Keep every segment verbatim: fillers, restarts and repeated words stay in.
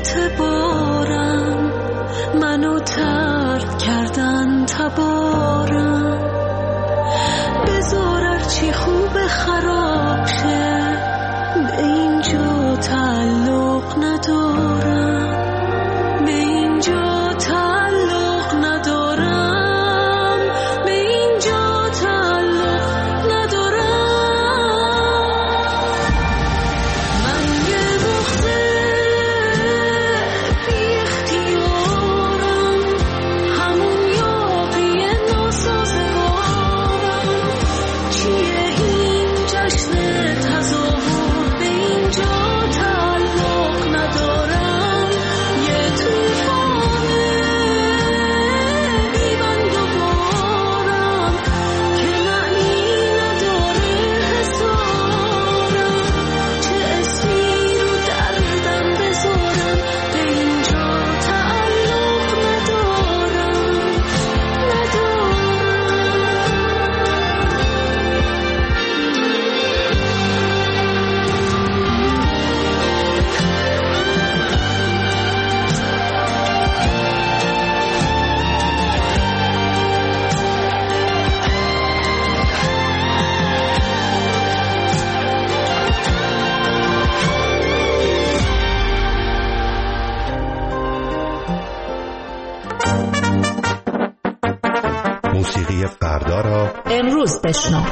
اعتبارم، منو ترک کردن تبارم. بذار هرچی خوب خراب شه، به اینجا تعلق ندارم، به اینجا تعلق ندارم، به اینجا تعلق ندارم. من یه وقته بی اختیارم، همون یاقی ناسازگارم. چیه این جشن تظاهر، به اینجا تعلق ندارم. یه توفانه بی بند و بارم که معنی نداره حسارم. چه اسمی رو دردم بذارم، به اینجا تعلق ندارم، موسیقی فردا را امروز بشنو.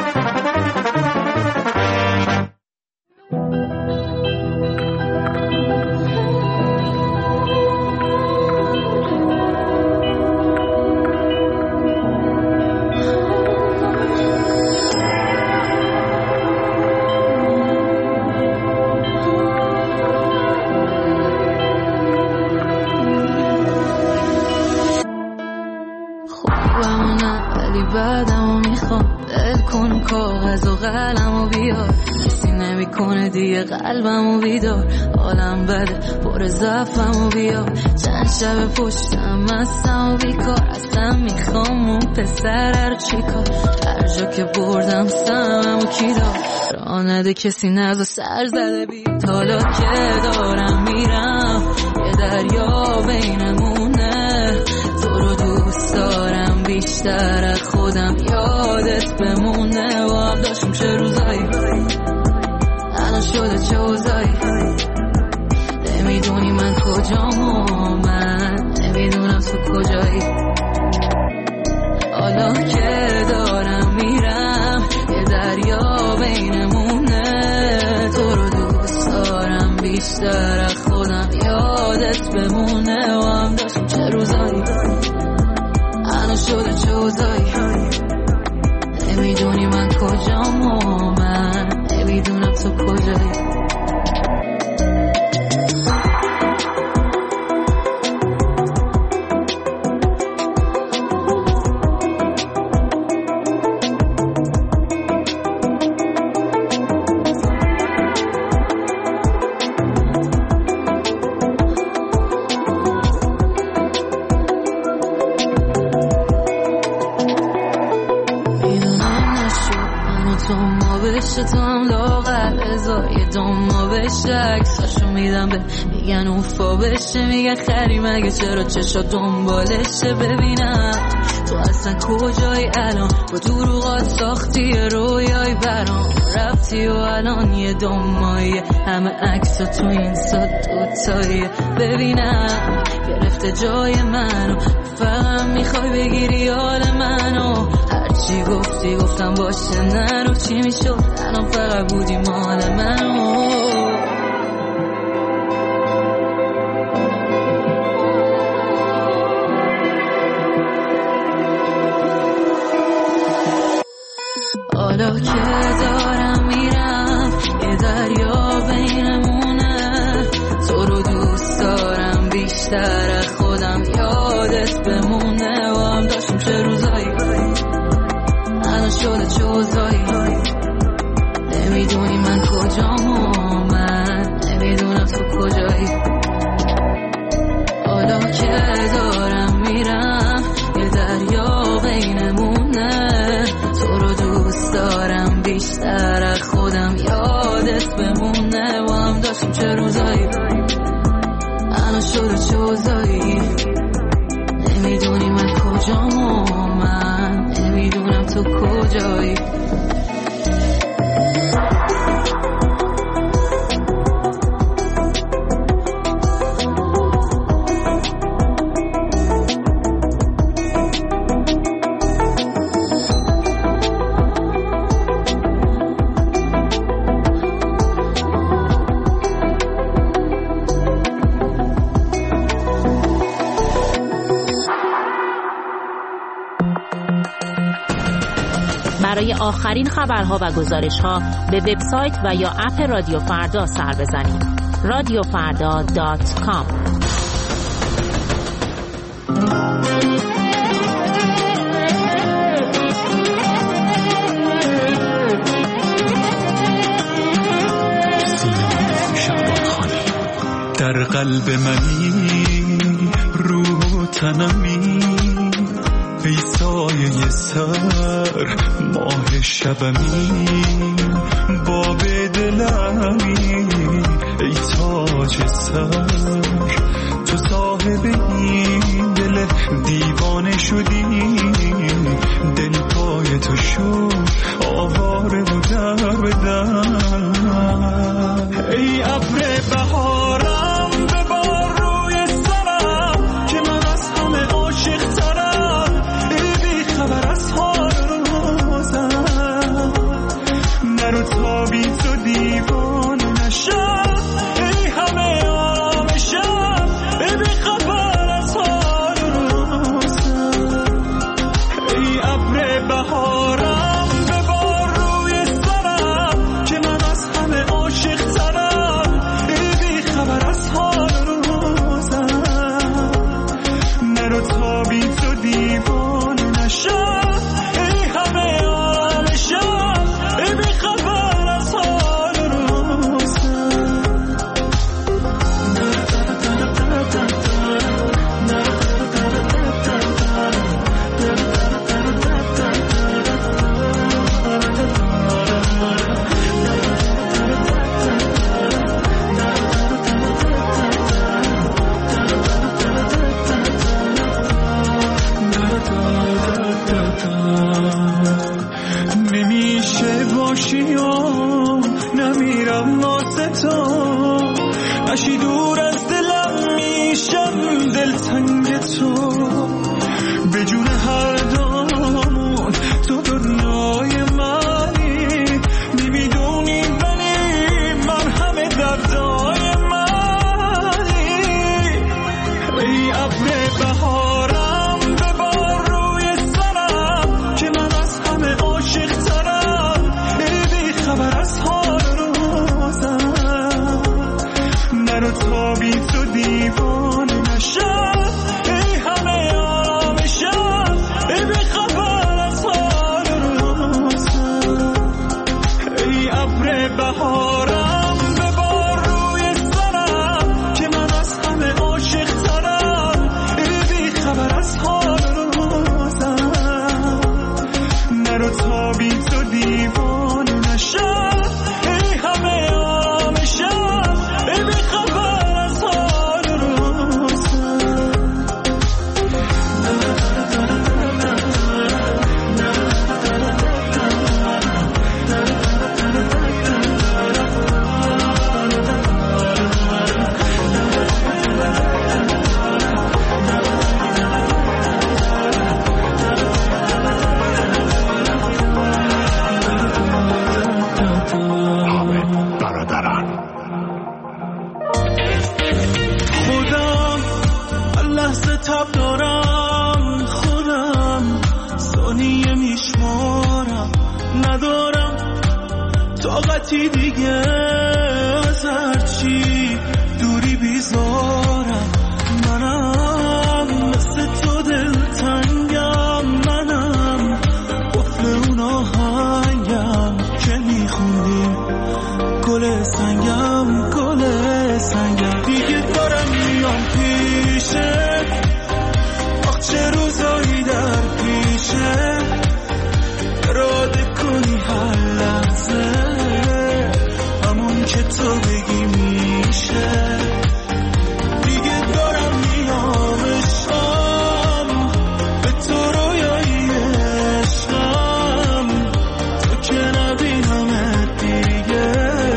بعدمو میخوام دل کن کاغذ و قلمو بیار، کسی نمیکنه دیگه قلبمو بیدار. حالم بده پر ضعفمو بیار، چند شب پشتم مستم و بیکار. اصلا میخوام اون پسر رو چیکار، هر جا که بردم سممو کی دار. راه نده کسی نزا سر زده بی، حالا که دارم میرم یه دریا بینمونه. تو رو دوست دارم بیشتر از خودم، یادت بمونه. و هم داشتم چه روزایی، الان شده چه اوزایی. نمیدونی من کجام و من نمیدونم تو کجایی. حالا که دارم میرم یه دریا بینمونه. تو رو دوست دارم بیشتر از خودم، یادت بمونه. و هم داشتم چه روزایی، الان شده چه اوزایی. نمیدونی من کجام و من نمیدونم تو کجایی. تو هم لاغر ازای دوما بشه، عکساشو میدم به میگن اوفا بشه. میگن خری مگه چرا چشا دنبالشه. ببینم تو اصلا کجایی الان، با دروغات ساختی رویای برام. رفتی و الان یه دومایی، همه عکسا تو این سا دوتایی. ببینم گرفته جای منو، فقط میخوای بگیری حال منو. هرچی گفتی گفتم باشه نرو، چی میشد الان فقط بودی مال منو. حالا که دارم میرم یه دریا بینمونه. تو رو دوست دارم بیشتر از خودم، یادت بمونه. و هم داشتم چه روزایی، الان شده چه اوزایی. نمیدونی من کجام و من نمیدونم تو کجایی. حالا که دارم میرم یه دریا بینمونه. تو رو دوست دارم بیشتر از خودم، یادت بمونه. و هم داشتم چه روزایی، آخرین خبرها و گزارش‌ها به وبسایت و یا اپ رادیو فردا سر بزنید. رادیو فردا دات کام. در قلب منی، روح و تنمی، ای سایه سر ماه شبمی، باب دلمی، ای تاج سر، تو صاحب این دل دیوانه شدی، دل پای تو شد آواره و در بدن. ای ابر بهارم ببار روی سرم که من از همه عاشق ترم، ای بی خبر از حال روزم، نرو تا بی تو دیوانه نشم، ای همه آرامشم، ای بی خبر از حال روزم. ای ابر بهارم ببار روی سرم که من از همه عاشق ترم، ای بی خبر از حال روزم، نرو تا بی تو دیوانه نشم، ای همه آرامشم، ای بی خبر از حال روزم. نمیشه باشی و نمیرم واسه تو، اشی دور از دلم میشم دلتنگ تو، به جون هر دامون تو دنیای منی، نمیدونی ولی من همه دردای منی. ای ابر بهارم ببار روی سرم که من از همه عاشق ترم، ای بی خبر از حال روزم، نرو تا بی تو دیوانه نشم، ای همه آرامشم، ای بی خبر از حال روزم. ای ابر بهارم ببار روی سرم که من از همه عاشق ترم، ای بی خبر از حال روزم، نرو تا بی تو دیوانه نشم، ای همه آرامشم، ای بی خبر از حال روزم. خودم لحظه تب دارم، خودم ثانیه میشمارم، ندارم طاقتی دیگه از هرچی دوری بیزارم، منم مثل تو دلتنگم، منم قفل اون آهنگم که میخوندیم، گل سنگم گل سنگم، دیگه دارم میام پیشه، آخ چه روزایی در پیشه، اراده کنی هر لحظه همون که تو بگی میشه، دیگه دارم میام عشقم، به تو رویایی عشقم، تو که نبینمت دیگه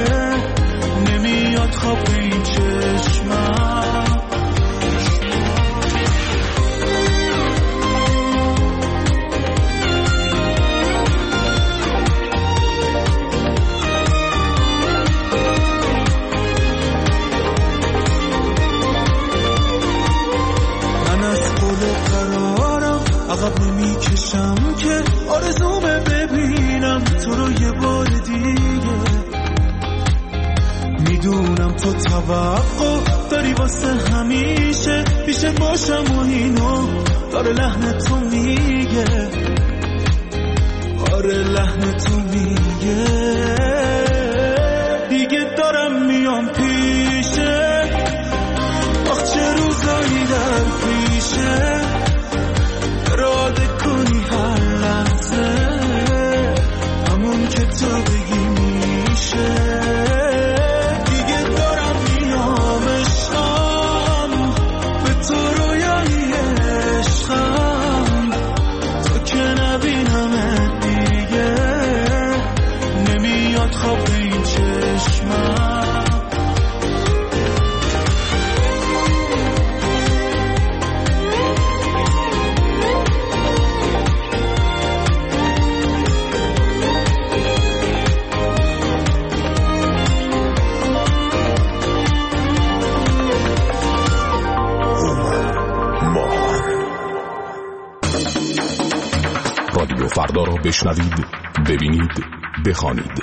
نمیاد خواب این چشمم. عقب نمیکشم که آرزومه ببینم، میدونم تو توقع داری واسه همیشه پیش باشم و اینو داره لحن تو میگه، آره لحن تو میگه دیگه دارم میام پیشه، آخ چه روزایی در پیشه اراده کنی هر لحظه همون که تو بگی میشه، دیگه دارم میام عشقم به تو رویایی عشقم، تو که نبینم دیگه نمیاد خواب این چشمم. رادیو فردا را بشنوید، ببینید، بخوانید.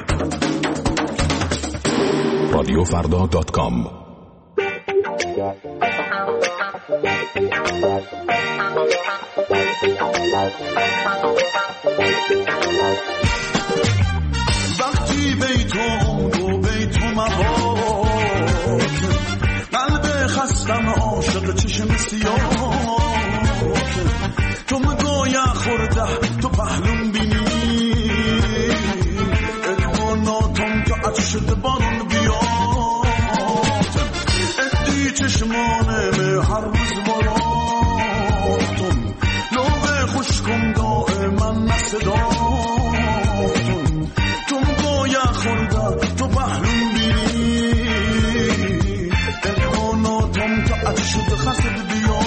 رادیو فردا دات کام. وقتی بیتم رو بیتم عباد قلب خستم عاشق چشم سیاه تو مگایا خورده تو پهلون بینی ادواناتم که عطش شده بارون بیاد ادی چشمانه هر روز باراتون لوه خوشکم دائما نصداتون تو مگایا خورده تو پهلون بینی ادواناتم که عطش شده خسته بیاد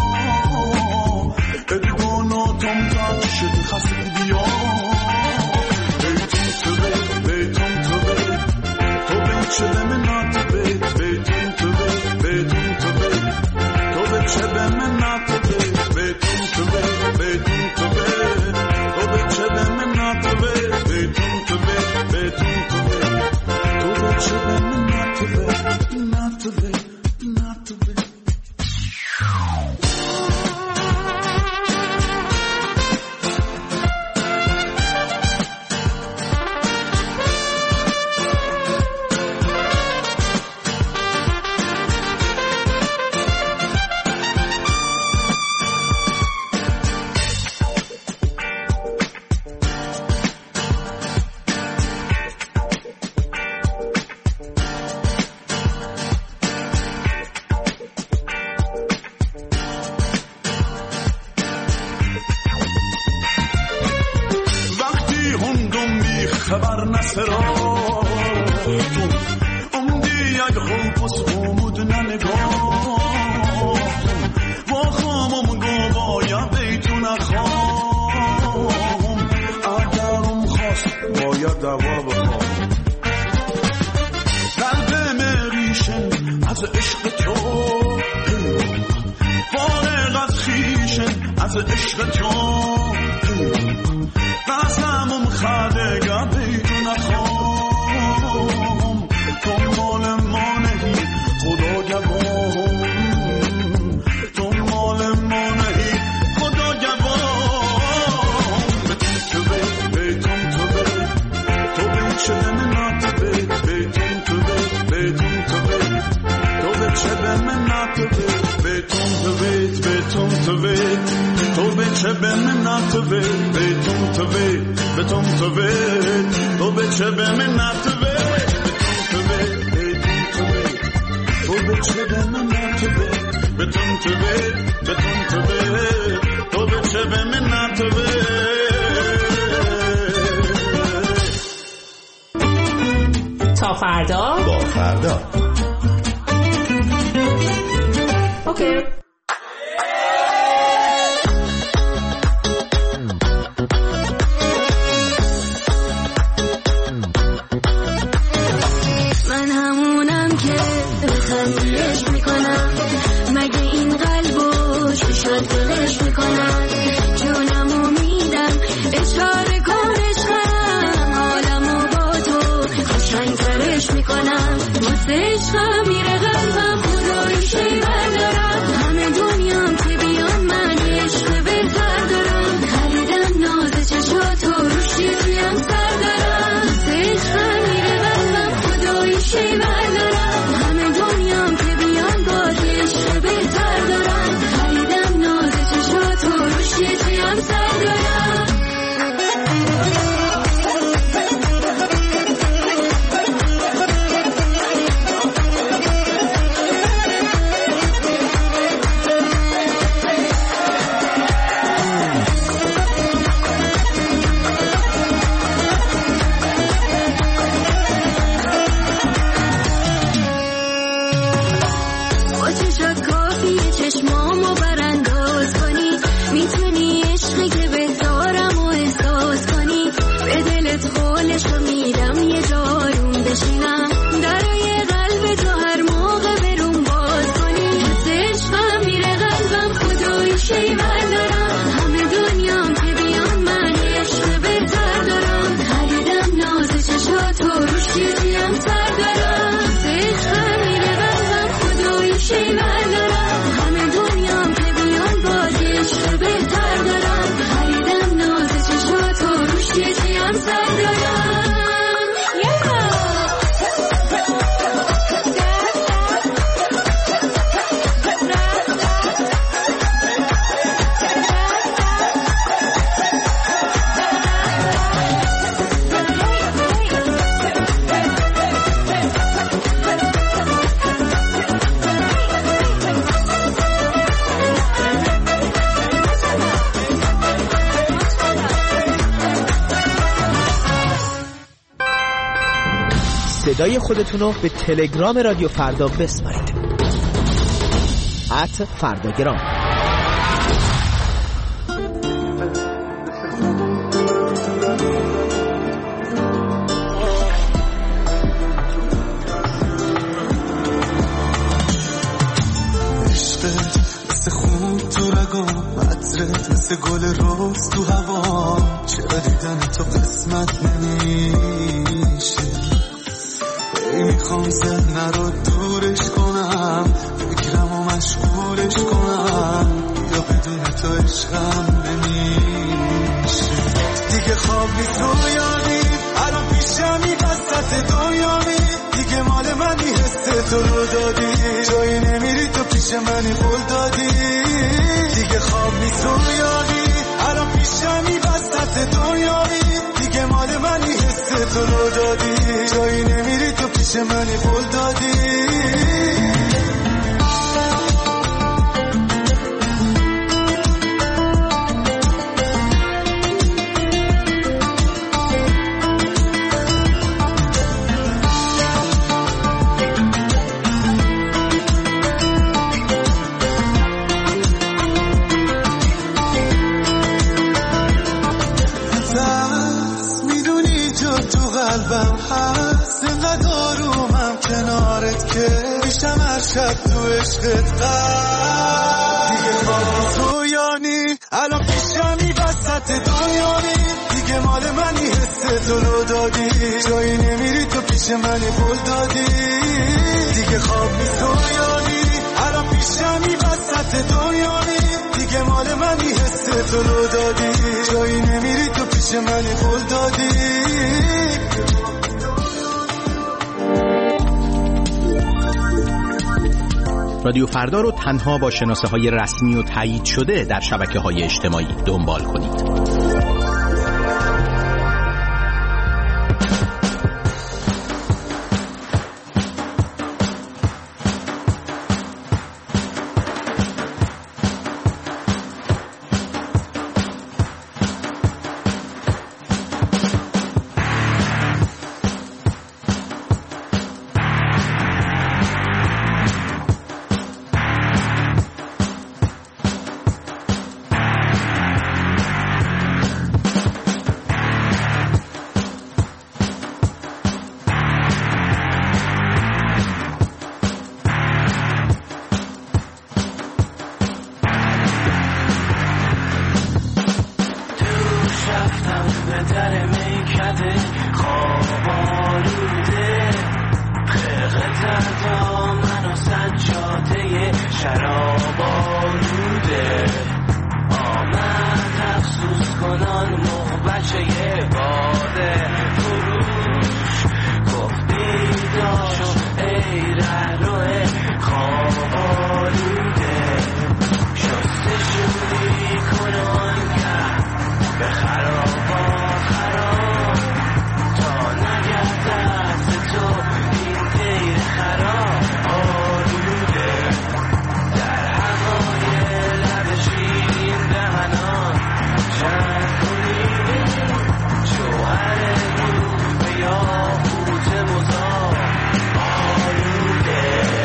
ادواناتم که عطش شده خسته بیاد بیتون تو بید بیتون تو بید تو بید چه به منات بید بیتون تو بید بیتون تو بید تو بید چه به منات بید بیتون تو بید بیتون تو بید تو بید چه به منات بید بیتون تو بید بیتون تو بید تو بید چه به منات بید منات بید منات بید. خبر نسراتون امدی یک خوبس امود ننگاتون با خامم گوایا بیتون خام اگرم خواست باید دوا بخوام قلب مریشن از عشق تو فارغ از خیشن از عشق تو قسمم خدگا بیتون خام تو مال ما نهی خدا گوام تو مال ما نهی خدا گوام بیتون تو بید بیتون تو بید تو بید چه به منات بید بیتون تو بید بیتون تو بید تو بید چه به منات بید بیتون تو بید بیتون تو بید تو بید چه به منات بید بیتون تو بید بیتون تو بید تو بید چه به منات بید بیتون تو بید تو بید چه به منات بید بیتون تو بید بیتون تو بید تو بید چه به منات بید. تا فردا با فردا اوکی. من همونم که خندیش میکنم مگه این قلبو شد دلش میکنم جونمو میدم اشاره کن عشقم حالمو با تو قشنگ ترش میکنم واسه عشقم میره قلبم خدایی شیور دارم همه دنیام که بیان من عشق بهتر دارم خریدم ناز چشاتو روشی تویم سر دارم عشقم میره قلبم خدایی شیور دارم همه دنیام که بیان باز عشق بهتر دارم خریدم ناز چشاتو روشی تویم سر دارم چشمامو برانداز کنی میتونی عشقی که بهتارم و احساس کنی به دلت خولشو میدم یه جاروم بشینم درای قلب تو هر موقع برون باز کنی حس عشقم میره قلبم خدایی شیور دارم همه دنیام که بیان من عشق بهتر دارم خریدم ناز چشاتو روشی تویم سر دارم حس عشقم میره قلبم خدایی شیور دارم بهتر دارم خریدم ناز چشاتو روشی تویم سر دارم صدای خودتونو به تلگرام رادیو فردا بسپارید ات فرداگرام. عشقت مثل خون تو رگام عطرت مثل گل روز تو هوا چرا دیدن تو قسمت نمیشه میخوام ذهن رو دورش کنم فکرم و مشغولش کنم یا بدون تو عشقم نمیشه دیگه خواب نیست رویانی الان پیشمی وسط دنیامی دیگه مال منی حس تو رو دادی جایی نمیری تو پیش منی قول دادی دیگه خواب نیست رویانی الان پیشمی وسط دنیامی دیگه مال منی حس تو رو دادی جایی نمیری تو پیش منی قول دادی قلبم هست اینقدر آرومم کنارت که میشم هر شب تو عشقت غرق دیگه خواب رویانی الان پیشمی وسط دنیانی دیگه مال منی حس تو رو دادی جایی نمیری تو پیش منی قول دادی دیگه خواب نیست رویانی الان پیشمی وسط دنیانی دیگه مال منی حس تو رو دادی جایی نمیری تو پیش منی قول دادی رادیو فردا رو تنها با شناسه های رسمی و تایید شده در شبکه های اجتماعی دنبال کنید. شراب آلوده آمد افسوس کنان مخ بچه یه باده فروش گفتی داشت ای رهروه خواب آلوده شستشوی کنان کرد به خرابا خراب تا نگرد دست تو این تیر خراب آلوده در هوای لب شیرین دهنان چند کنی جوهر رو به یاقوت مزار آلوده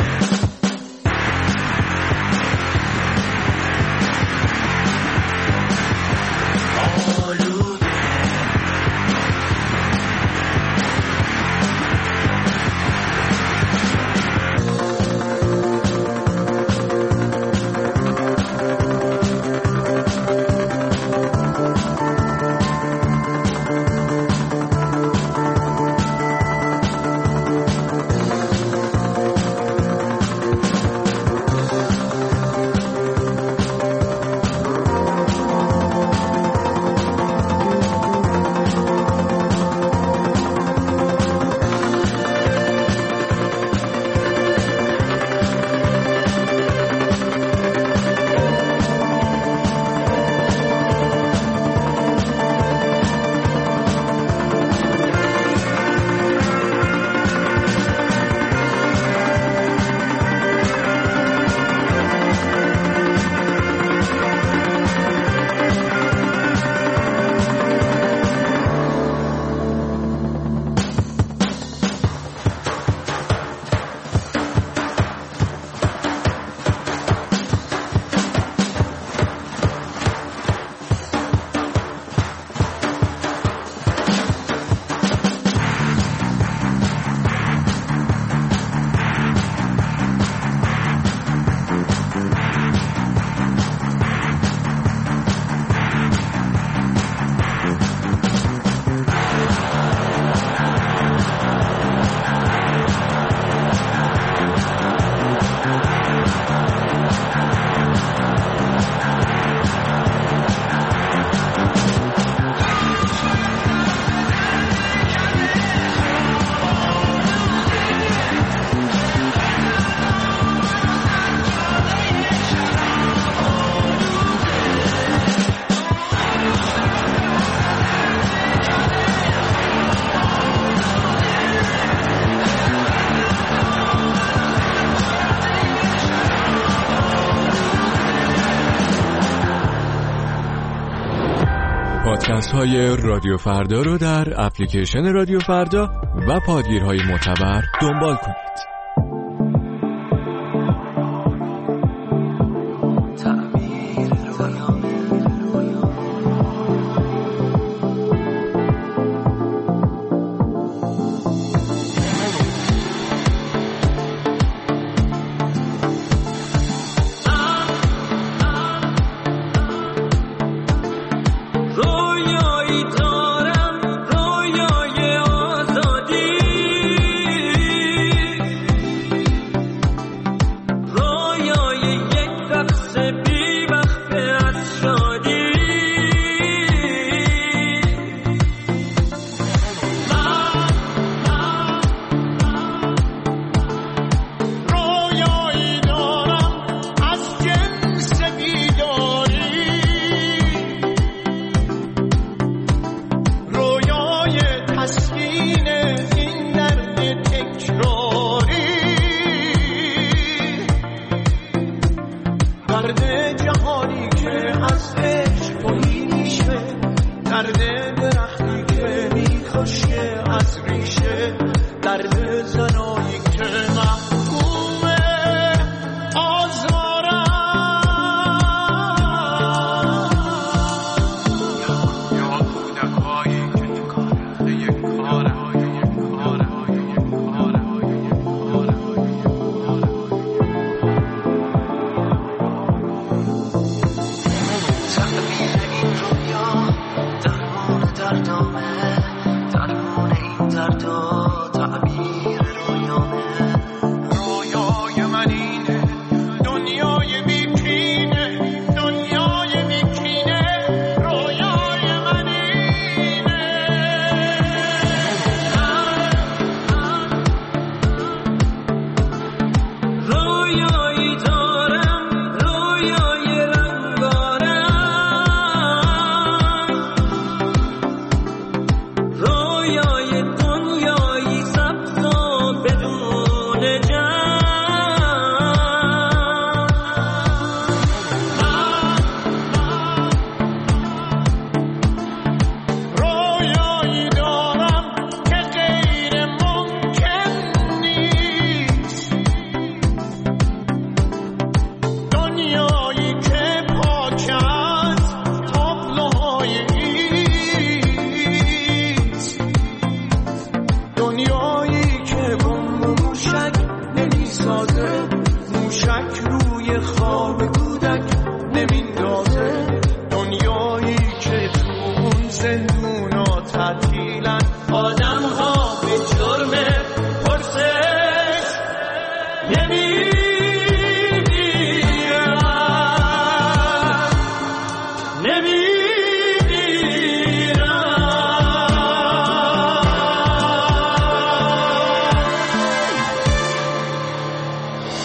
پادکست های رادیو فردا رو در اپلیکیشن رادیو فردا و پادگیرهای معتبر دنبال کنید.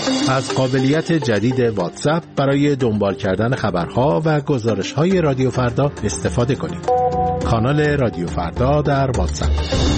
از قابلیت جدید واتساپ برای دنبال کردن خبرها و گزارش‌های رادیو فردا استفاده کنید. کانال رادیو فردا در واتساپ.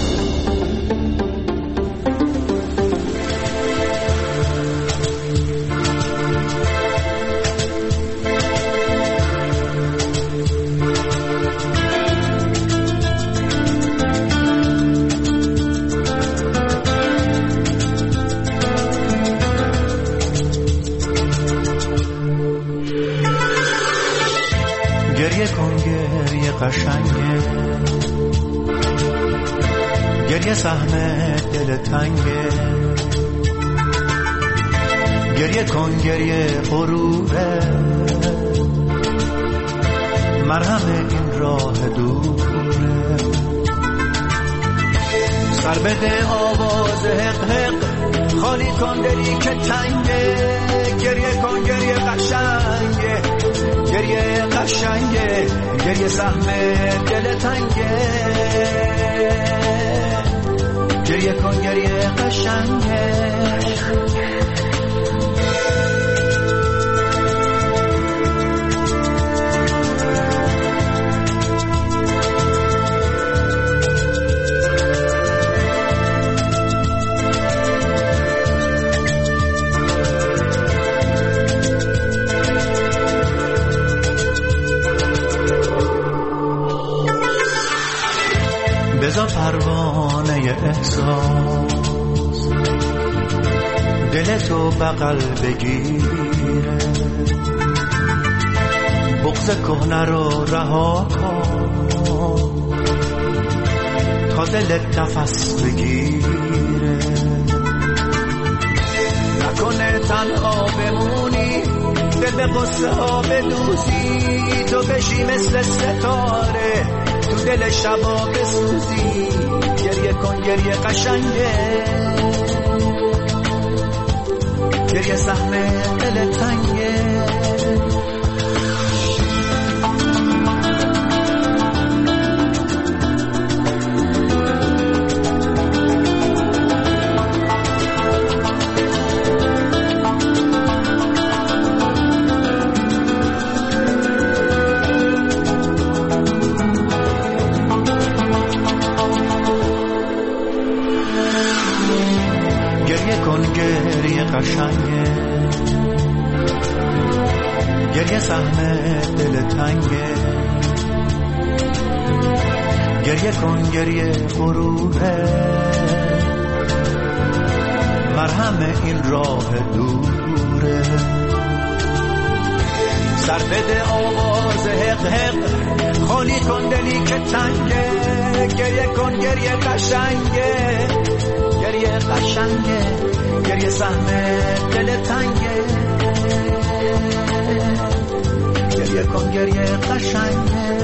گریه کن گریه قشنگه، گریه سهم دل تنگه، گریه کن گریه غروبه، مرهم این راه دوره، سر بده آواز حق حق، خالی کن دلی که تنگه، گریه کن گریه قشنگه، گریه قشنگه، گریه سهم دل تنگه، گریه کن گریه قشنگه. بزا پروانه احساس دلتو بغل بگیره، بغض کهنه رو رها کن تا دلت نفس بگیره، نکنه تنها بمونی، دل به قصه ها بدوزی، تو بشی مثل ستاره تو دل شبا بسوزی، گریه کن گریه قشنگه، گریه سهم دل تنگه. گریه قشنگه، گریه سهم دل تنگه، گریه کن گریه غروبه، مرهم این راه دوره، سر بده آواز حق حق، خالی کن دلی که تنگه، گریه کن گریه قشنگه، گریه قشنگه، گریه سهم دل تنگه، گریه کن گریه قشنگه.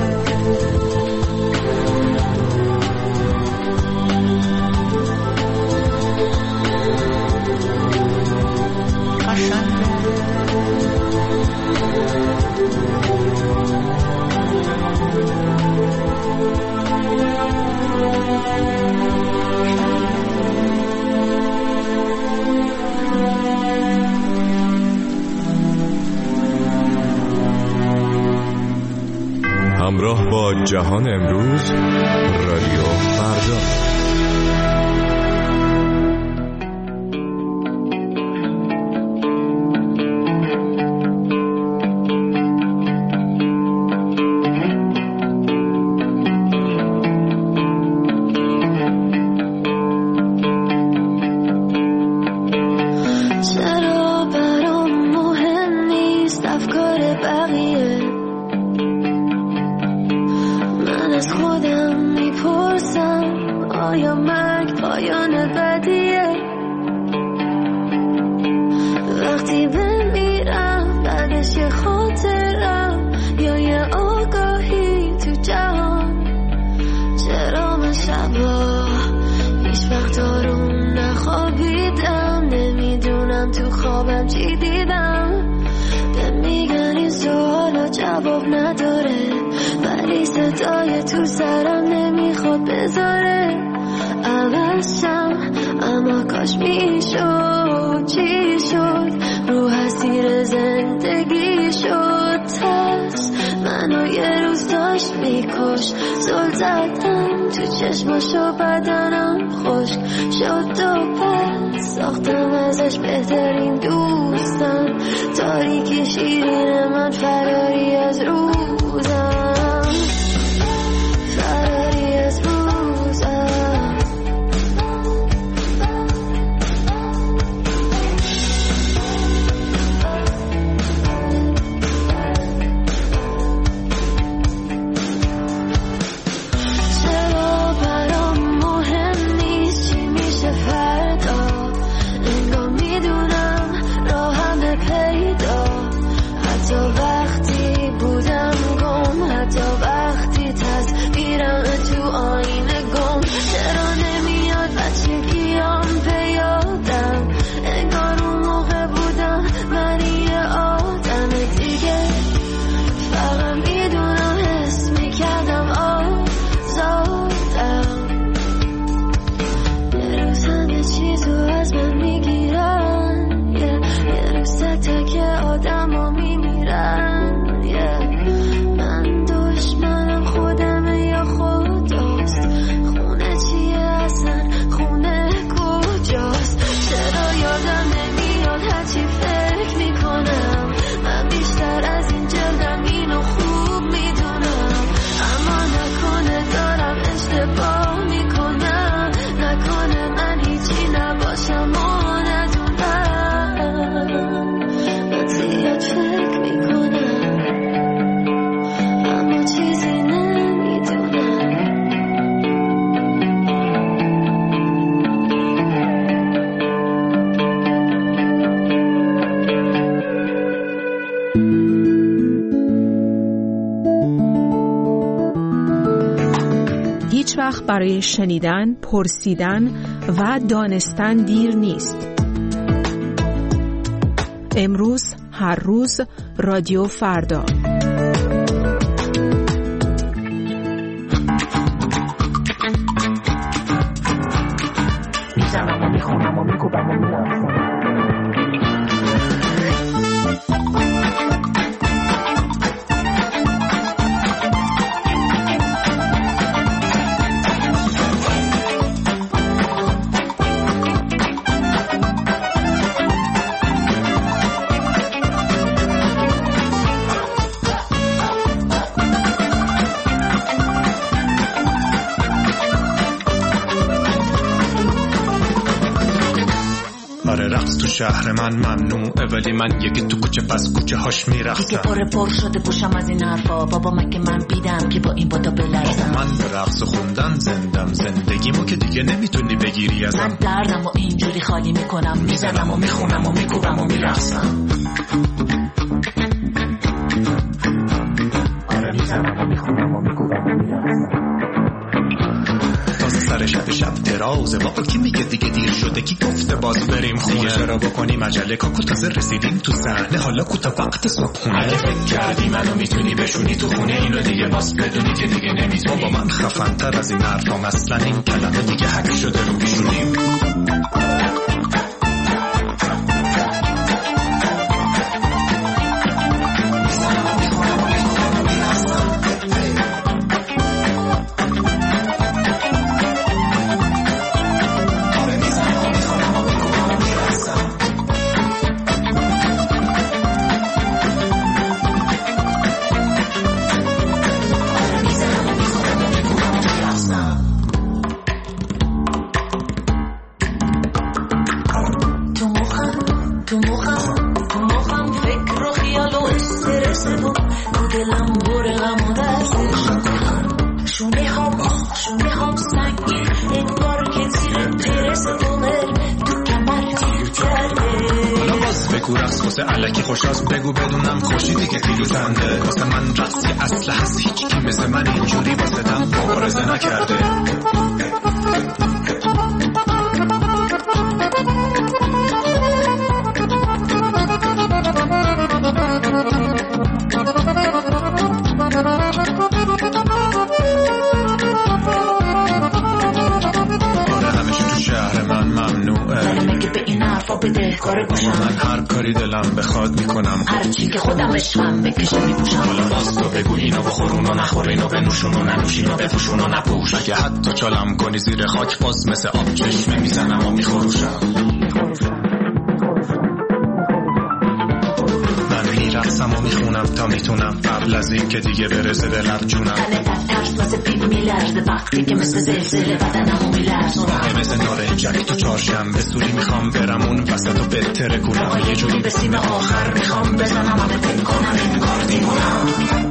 همراه با جهان امروز، رادیو فردا. چرا برام مهم نیست افکار بقیه، من از خودم میپرسم آیا مرگ پایان بدیه؟ وقتی بمیرم بعدش یه خاطرم یا یه آگاهی تو جهان، چرا من شبا هیچ وقت آروم نخوابیدم، نمیدونم تو خوابم چی دیدم، به میگن این سوالا جواب نداره، ولی صدای تو سرم نمیخواد بذاره عوض شم، اما کاش میشد چی شد خوش زل زدم تو چشماشو بدنم خشک شد و پس ساختم ازش بهترین دوستم تاریکی شیرین من فراری از روزم فراری از روزم چرا برام مهم نیست چی میشه فردا انگار میدونم راهم به پیدا حتی وقتی بودم گم حتی وقتی تصویرم تو آینه گم چرا نمیاد بچگیام به یادم انگار اون موقع بودم من یه آدم دیگه فقط میدونم حس میکردم آزادم یه روز همه چیزو از من میگیرن یه روز تک تک آدم ها میمیرن من دشمنم خودمه یا خداست خونه چیه اصلا خونه کجاست چرا یادم نمیاد هرچی فکر میکنم من بیشتر از این جلدم اینو خوب میدونم اما نکنه دارم اشتباه میکنم نکنه من هیچی نباشم و ندونم من زیاد فکر میکنم اما چیزی نمیدونم هیچ وقت برای شنیدن، پرسیدن و دانستن دیر نیست. امروز، هر روز، رادیو فردا. میزنم و میخونم و میگوبم و میرفتم شهر من ممنوعه ولی من یکی تو کوچه پس کوچه هاش میرفتم دیگه پر پر شده گوشم از این حرفا بابا مگه من بیدم که با این بادا بلرزم من به رقص و خوندن زندم زندگیمو که دیگه نمیتونی بگیری ازم من دردم و اینجوری خالی میکنم میزنم و میخونم و میکوبم و میرقصم آره میزنم و میخونم و میکوبم و میرقصم سر شب شب درازه بابا کی میگه دیگه دیر شده کی گفته باز بریم خونه دیگه چرا بکنی مجله کاکو تازه رسیدیم تو صحنه حالا کوتا وقت صبحونه اگه فکر کردی منو میتونی بشونی تو خونه اینو دیگه باز بدونی که دیگه نمیتونی بابا من خفن تر از این حرفام اصلا این کلمه دیگه حک شده رو بیشونیم الکی خوش راست بگو بدونم خوشی دیگه پیروزنده واسه من رقصی اصله هست هیچ کی مثل من اینجوری واسه دم مبارزه نکرده میپوشم. من هر کاری دلم بخواد میکنم، هر چی که خودم عشقم بکشه میپوشم. حالا باز تو بگو اینو بخورون و نخور، اینو بنوشون و ننوشین و بپوشون و نپوش. اگه حتی چالم کنی زیر خاک باز مثل آب چشمه میزنم و میخروشم. رقصم و میخونم تا میتونم قبل از این که دیگه برسه دلم جونم. تنه در ترس واسه پیل میلرزه وقتی که مثل زلزله بدنمو میلرزونم. مثل نارنجک تو چهارشنبه سوری میخوام برم اون وسط و بهتره کنم. آقا یه جوری به سیم آخر میخوام بزنم و بتن کنم انگار دیوونم.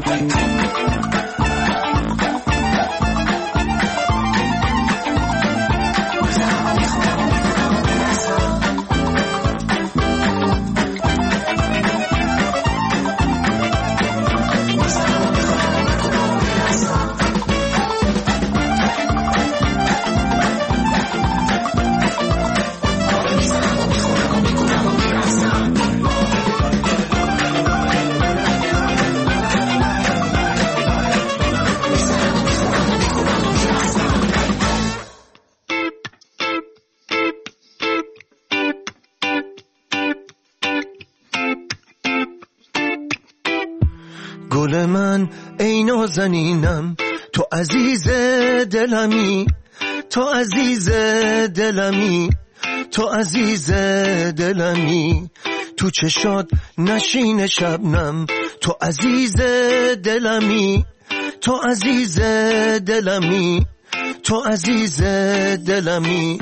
گل من ای نازنینم، تو عزیز دلمی، تو عزیز دلمی، تو عزیز دلمی، تو چشات نشین شبنم، تو عزیز دلمی، تو عزیز دلمی، تو عزیز دلمی.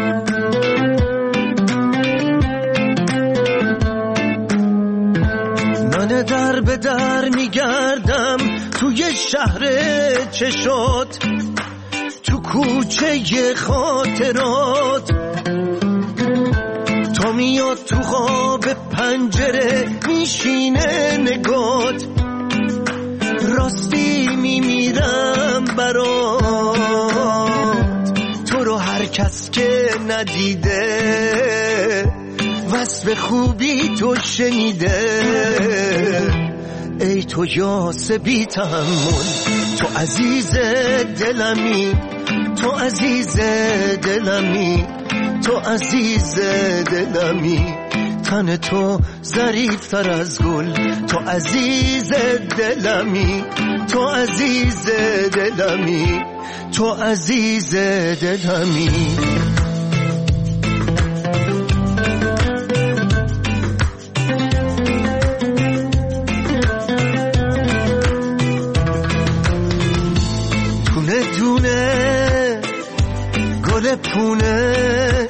من در به در میگردم توی شهر چشات، تو کوچه خاطرات، تا میاد تو خواب پنجره میشینه نگات، راستی میمیرم برات، تو رو هر کس که ندیده وصف خوبی تو شنیده. ای تو یاس بی تحمل، تو عزیز دلمی، تو عزیز دلمی، تو عزیز دلمی، تن تو ظریفتر از گل، تو عزیز دلمی، تو عزیز دلمی، تو عزیز دلمی. گل پونه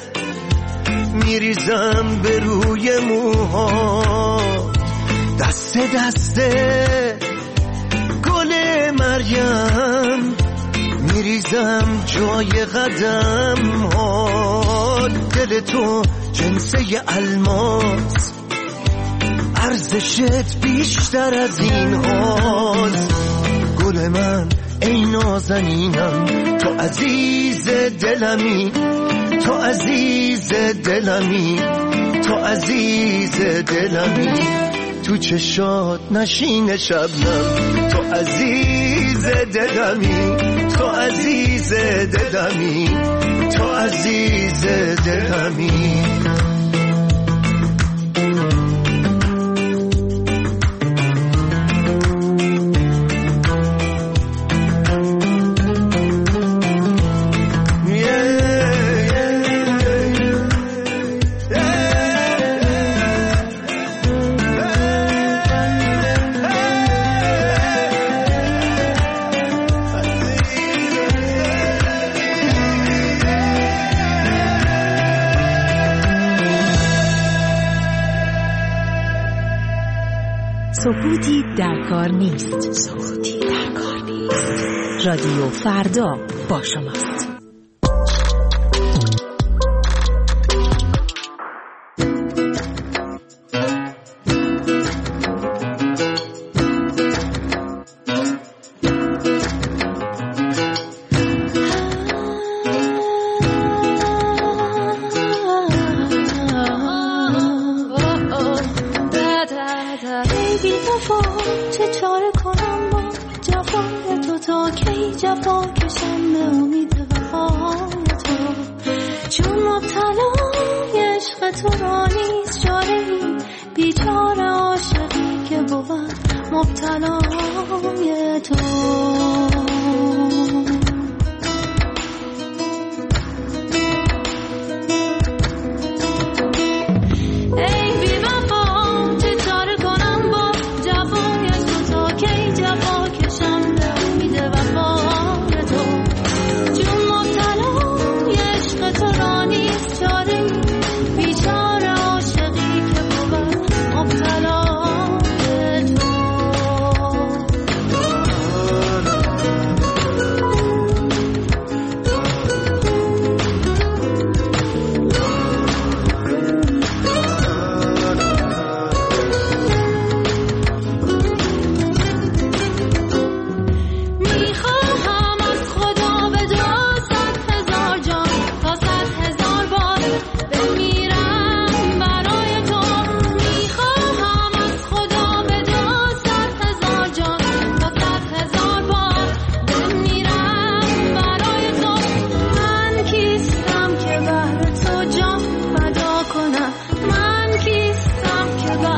میریزم به روی موها، دست دست گل مریم میریزم جای قدم ها. دل تو جنسه الماس، ارزشت بیشتر از این هاست. گل من ای نازنینم، تو عزیز دلمی، تو عزیز دلمی، تو عزیز دلمی، تو چشات نشین شبنم، تو عزیز دلمی، تو عزیز دلمی، تو عزیز دلمی. سکوتی در کار نیست. سکوتی در کار نیست. رادیو فردا با شماست. تو را نیست جای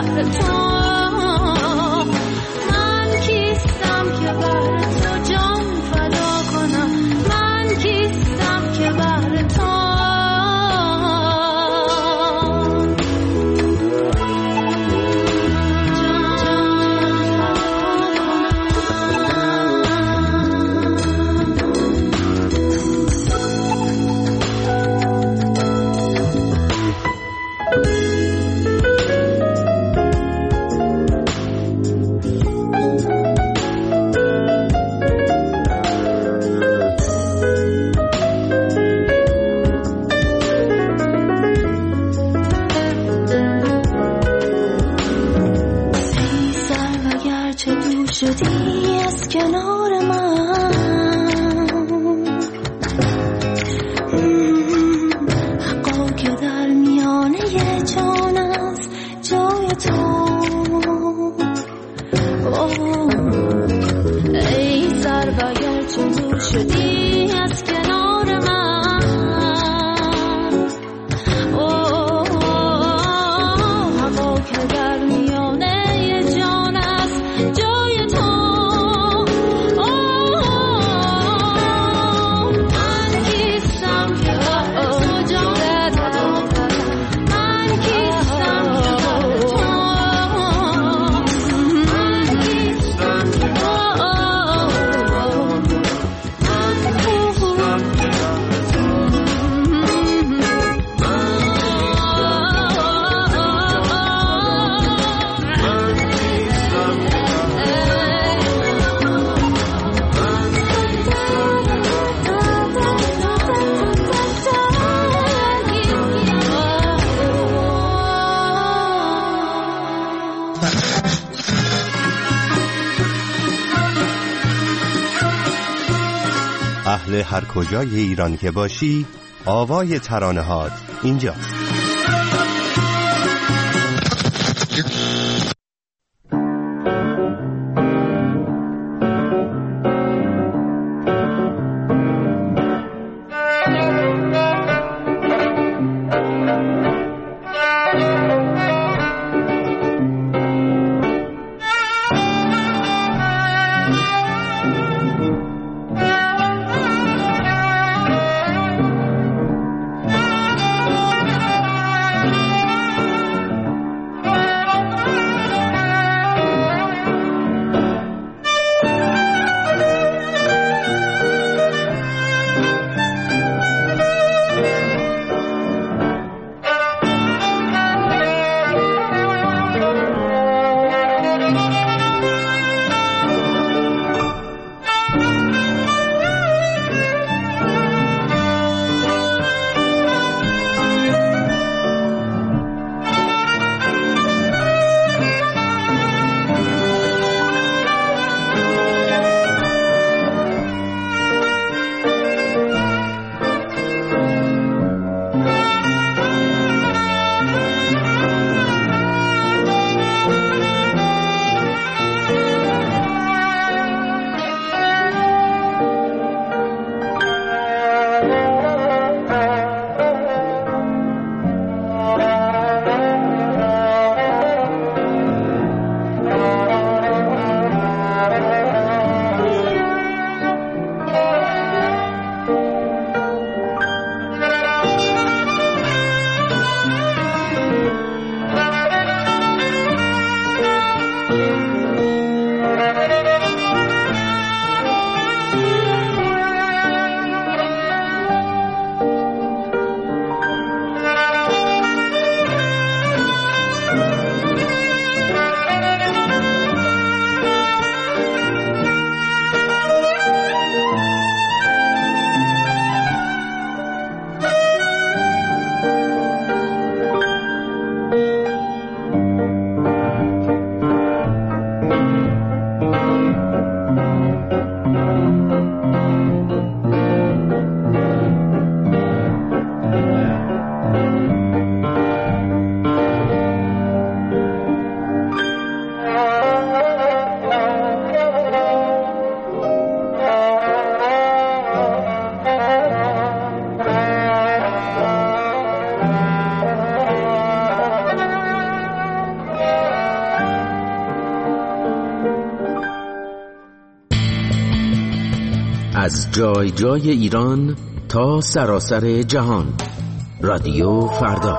بر تو، من کیستم که بر تو جان فدا کنم، من کیستم که بر تو شدی از کنار من، حقا که در میانه جان است جای تو. ای سر و گرچه دور شدی از کنار من، حقا که در میانه جان است جای تو. اهل هر کجای ایران که باشی، آوای ترانه هات اینجاست. از جای جای ایران تا سراسر جهان. رادیو فردا.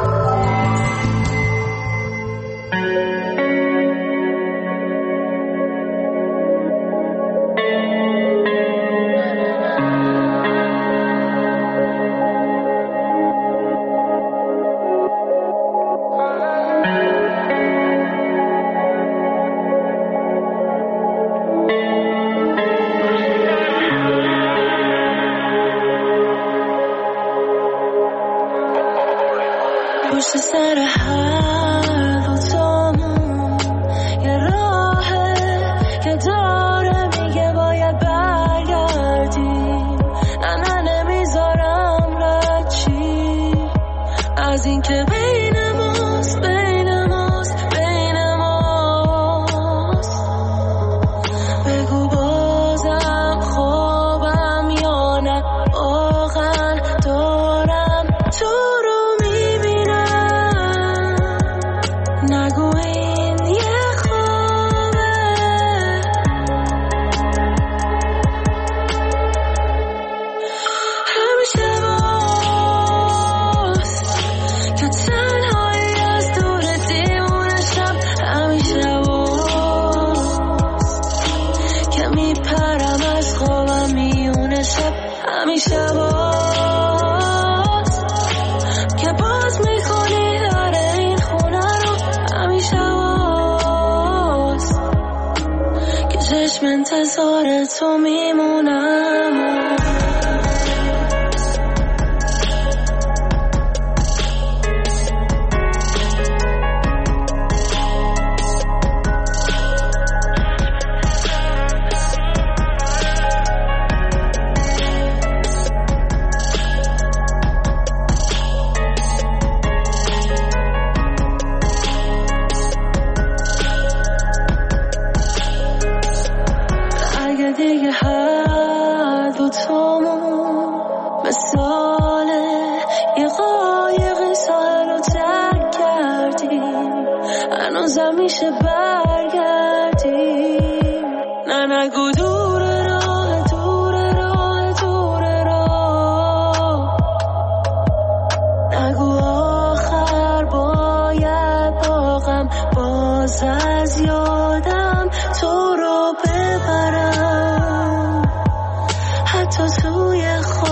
پشت سر هر دوتامون یه راهه که داره میگه باید برگردیم. نه نه نمیذارم رد چی از این که بین ماست بین ماست بین ماست. بگو بازم خوابم یا نه واقعا دارم تو رو نگو این یه خوابه. همیشه باز که تنهایی از دور دیوونه شب. همیشه باز که میپرم از خوابم میونه شب. همیشه باز که باز میکنی در این خونه رو. همیشه باز که چشم انتظار تو میمونم. دیگه هر دوتامون مثال یه قایق ساحل رو ترک کردیم. هنوزم میشه برگردیم. نه نگو دور راه دور راه دور راه. نگو آخر باید باغم باز از یادم تو رو ببرم. حتی توی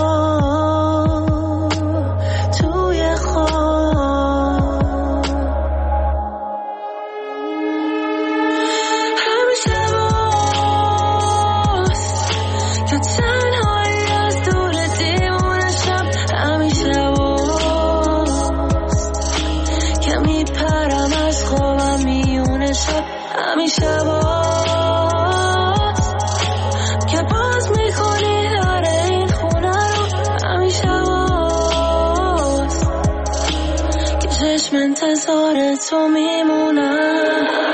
خواب توی خواب. همیشه باز که تنهایی از دور دیوونه شب. همیشه باز که میپرم از خوابم میونه شب. همیشه باز که باز میکنی در این خونه رو. همیشه باز که چشم انتظار تو میمونم.